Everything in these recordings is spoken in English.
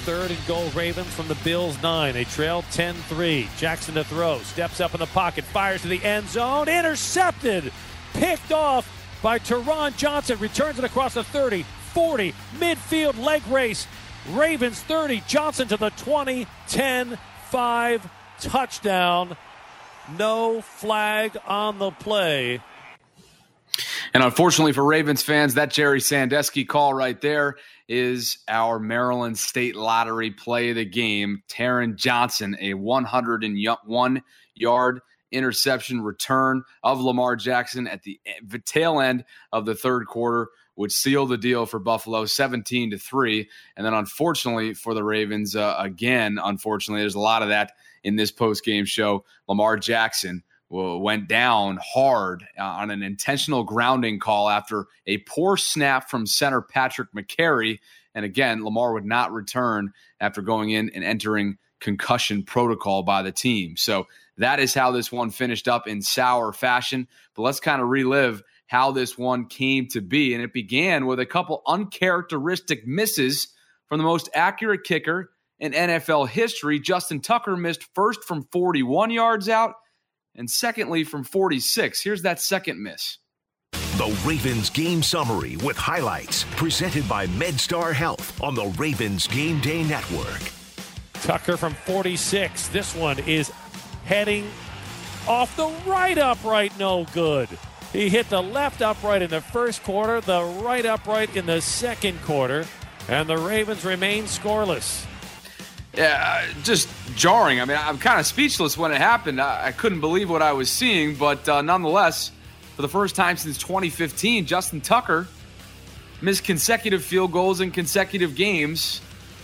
third and goal Ravens from the Bills 9. They trail 10-3. Jackson to throw. Steps up in the pocket. Fires to the end zone. Intercepted. Picked off by Teron Johnson. Returns it across the 30, 40. Midfield leg race. Ravens 30. Johnson to the 20. 10-5. Touchdown. No flag on the play. And unfortunately for Ravens fans, that Jerry Sandusky call right there is our Maryland State Lottery play of the game. Taron Johnson, a 101-yard interception return of Lamar Jackson at the tail end of the third quarter would seal the deal for Buffalo, 17-3. And then unfortunately for the Ravens, unfortunately, there's a lot of that in this post-game show. Lamar Jackson went down hard on an intentional grounding call after a poor snap from center Patrick McCary. And again, Lamar would not return after going in and entering concussion protocol by the team. So that is how this one finished up in sour fashion. But let's kind of relive how this one came to be. And it began with a couple uncharacteristic misses from the most accurate kicker in NFL history. Justin Tucker missed first from 41 yards out, and secondly from 46. Here's that second miss. The Ravens game summary with highlights presented by MedStar Health on the Ravens Game Day Network. Tucker from 46. This one is heading off the right upright. No good. He hit the left upright in the first quarter, the right upright in the second quarter, and the Ravens remain scoreless. Yeah, just jarring. I mean, I'm kind of speechless when it happened. I couldn't believe what I was seeing, but nonetheless, for the first time since 2015, Justin Tucker missed consecutive field goals in consecutive games.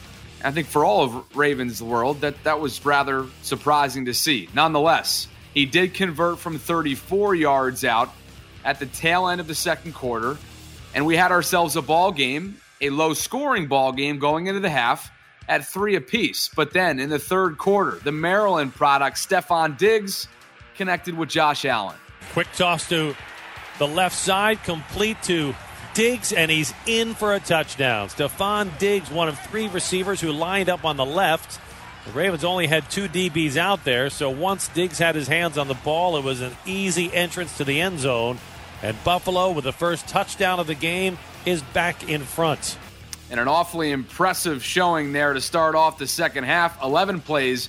I think for all of Ravens world, that was rather surprising to see. Nonetheless, he did convert from 34 yards out at the tail end of the second quarter, and we had ourselves a ball game, a low-scoring ball game going into the half, at 3 apiece. But then in the third quarter, the Maryland product, Stefon Diggs, connected with Josh Allen. Quick toss to the left side, complete to Diggs, and he's in for a touchdown. Stefon Diggs, one of 3 receivers who lined up on the left. The Ravens only had 2 DBs out there, so once Diggs had his hands on the ball, it was an easy entrance to the end zone. And Buffalo, with the first touchdown of the game, is back in front. And an awfully impressive showing there to start off the second half. 11 plays,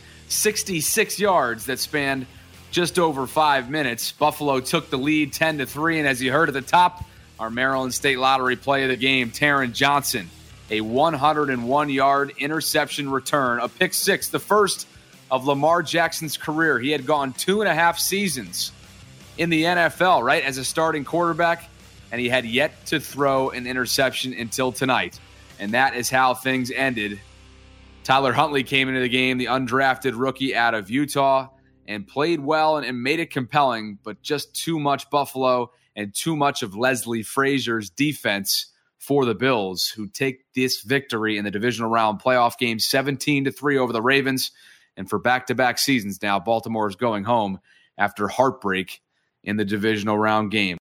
66 yards that spanned just over 5 minutes. Buffalo took the lead 10-3, and as you heard at the top, our Maryland State Lottery play of the game, Taron Johnson, a 101-yard interception return, a pick six, the first of Lamar Jackson's career. He had gone 2.5 seasons in the NFL, right, as a starting quarterback, and he had yet to throw an interception until tonight. And that is how things ended. Tyler Huntley came into the game, the undrafted rookie out of Utah, and played well and made it compelling, but just too much Buffalo and too much of Leslie Frazier's defense for the Bills, who take this victory in the divisional round playoff game 17-3 over the Ravens. And for back-to-back seasons now, Baltimore is going home after heartbreak in the divisional round game.